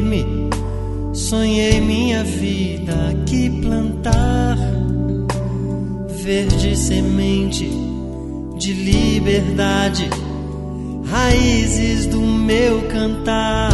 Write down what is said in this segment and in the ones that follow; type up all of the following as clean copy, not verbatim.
firme, sonhei minha vida aqui plantar, verde semente de liberdade, raízes do meu cantar.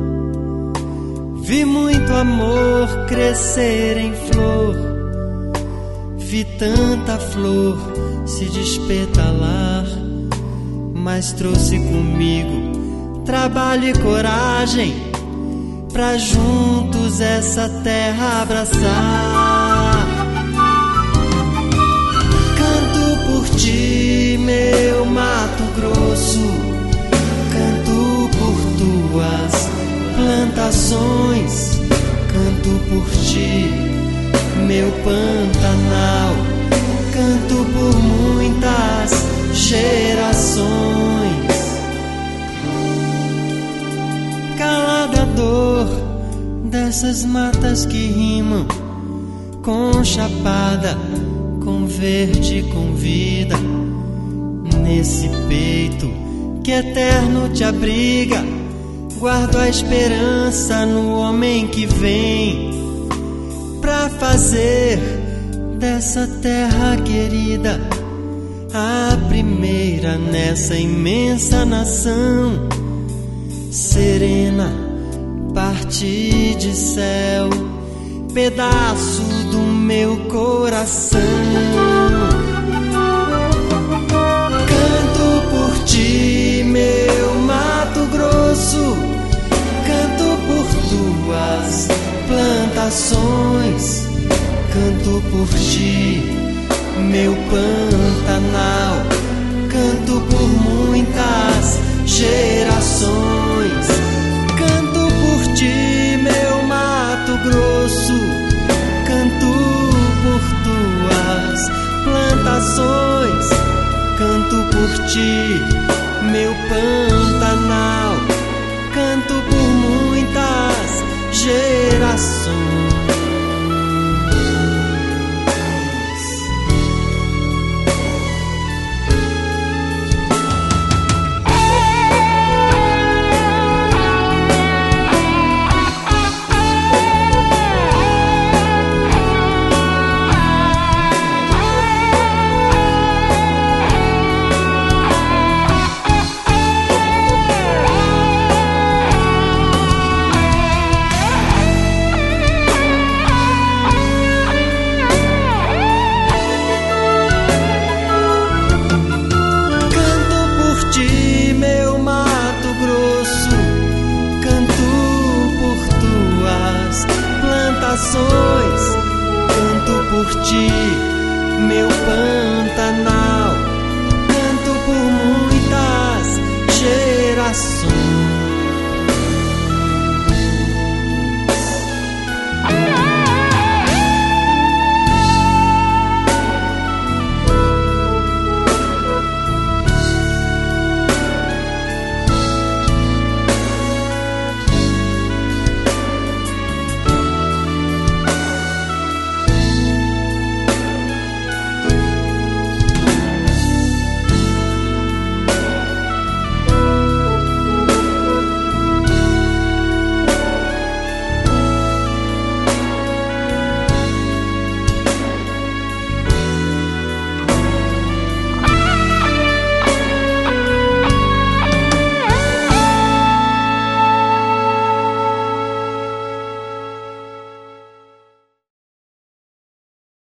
Vi muito amor crescer em flor, vi tanta flor se despetalar, mas trouxe comigo trabalho e coragem pra juntos essa terra abraçar. Canto por ti, meu Mato Grosso, canto por tuas plantações, canto por ti, meu Pantanal, canto por muitas gerações. Calada a dor dessas matas que rimam com chapada, com verde, com vida, nesse peito que eterno te abriga. Guardo a esperança no homem que vem pra fazer dessa terra querida a primeira nessa imensa nação. Serena, parte de céu, pedaço do meu coração. Canto por ti, meu Mato Grosso, canto por tuas plantações, canto por ti, meu Pantanal, canto por muitas gerações. Canto por ti, meu Mato Grosso, canto por tuas plantações, canto por ti, meu Pantanal, canto por muitas gerações. Canto por tuas plantações,